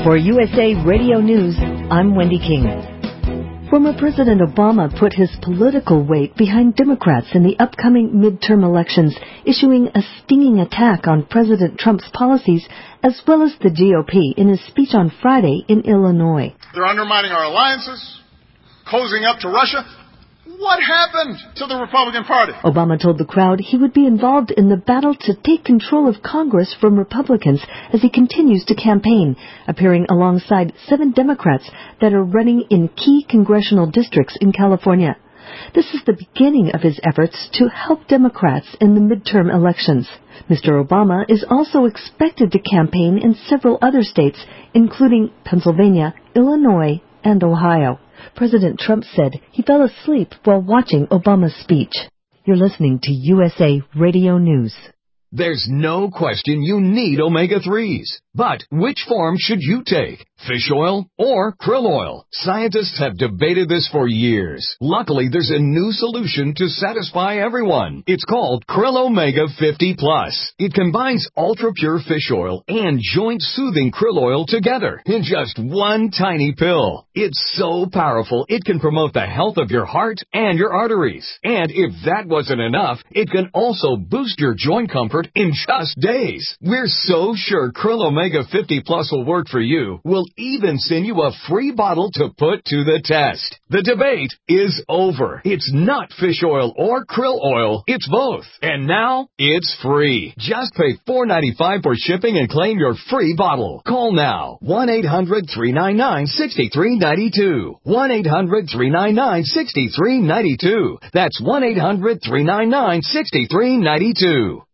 For USA Radio News, I'm Wendy King. Former President Obama put his political weight behind Democrats in the upcoming midterm elections, issuing a stinging attack on President Trump's policies as well as the GOP in his speech on Friday in Illinois. They're undermining our alliances, cozying up to Russia. What happened to the Republican Party? Obama told the crowd he would be involved in the battle to take control of Congress from Republicans as he continues to campaign, appearing alongside 7 Democrats that are running in key congressional districts in California. This is the beginning of his efforts to help Democrats in the midterm elections. Mr. Obama is also expected to campaign in several other states, including Pennsylvania, Illinois, and Ohio. President Trump said he fell asleep while watching Obama's speech. You're listening to USA Radio News. There's no question you need omega-3s. But which form should you take? Fish oil or krill oil? Scientists have debated this for years. Luckily, there's a new solution to satisfy everyone. It's called Krill Omega 50 Plus. It combines ultra-pure fish oil and joint-soothing krill oil together in just one tiny pill. It's so powerful, it can promote the health of your heart and your arteries. And if that wasn't enough, it can also boost your joint comfort in just days. We're so sure Krill Omega 50 Plus will work for you. We'll even send you a free bottle to put to the test. The debate is over. It's not fish oil or krill oil. It's both. And now, it's free. Just pay $4.95 for shipping and claim your free bottle. Call now. 1-800-399-6392. 1-800-399-6392. That's 1-800-399-6392.